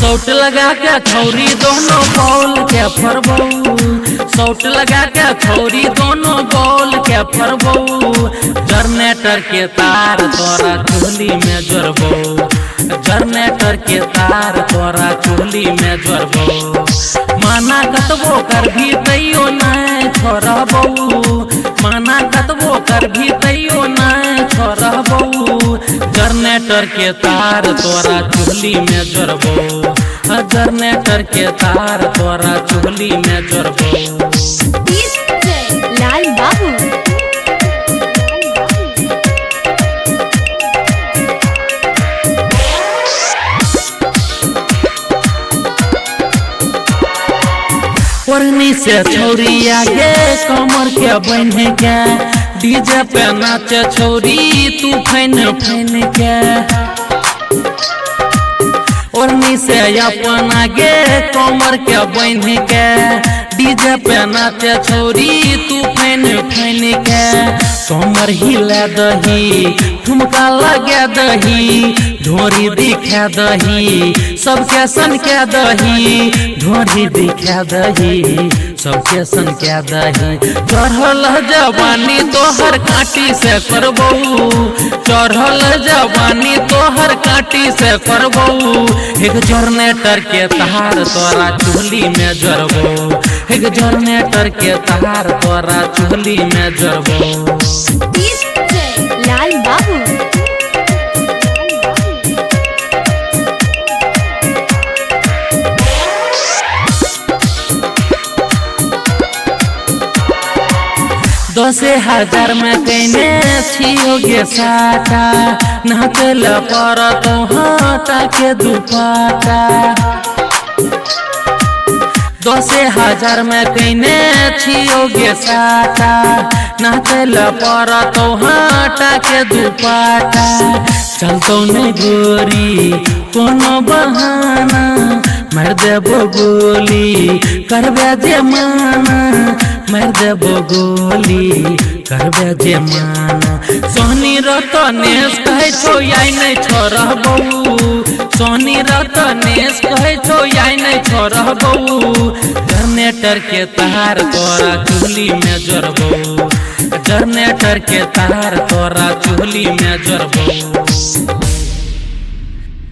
सौट लगा के छौरी दोनों बॉल के फरबऊ, सौट लगा के छौरी दोनों बॉल के फरबऊ। जनरेटर के तार तोरा चोली में जोड़बऊ, जनरेटर के तार तोरा चोली में जोड़बऊ। माना कतबो कर भी तैयो नहीं छोड़बऊ, माना कतबो कर भी तैयो नहीं छोड़बऊ। जनरेटर के तार तोरा चोली में जोड़बऊ, जनरेटर के तार तोरा चोली में जोड़बऊ। लाल बाबू ओढ़नी से छौरी आगे कमर के बन्हे के, डीजे पे नाचे छौरी तू फैन फैन के। ओढ़नी से अपन आगे कमर के बन्हे के, डीजे पे नाचे छौरी तू फैन फैन के। कमर हिला दही ठुमका लगा दही, ढोरी दिखा दही सबके सन के दही, ढोरी दिखा दही सबके सन के दही। चढ़ल जवानी तोहर काटी से करबऊ, चढ़ल जवानी तोहर काटी से करबऊ। एक जनरेटर के तार तोरा चोली में जोड़बऊ, एक जनरेटर के तार तोरा चोली में जोड़बऊ। लाल बाबू दसे हजार में कहने छियोगे साटा, नाचल पर तो हाटा के दुपाटा। 10,000 में कहने छियोगे साटा, नाचल पर तो हाटा के दुपाटा। चलतो नहीं गोरी कोनो बहाना, मार देबो गोली करबे जे माना, मार देबो गोली करबे जे माना। सोनी रतनेश कहे छो आई नहीं छोड़बऊ, सोनी रतनेश कहे छो आई नहीं छोड़बऊ। जनरेटर के तार तोरा चोली में जोड़बऊ, जनरेटर के तार तोरा चोली में जोड़बऊ।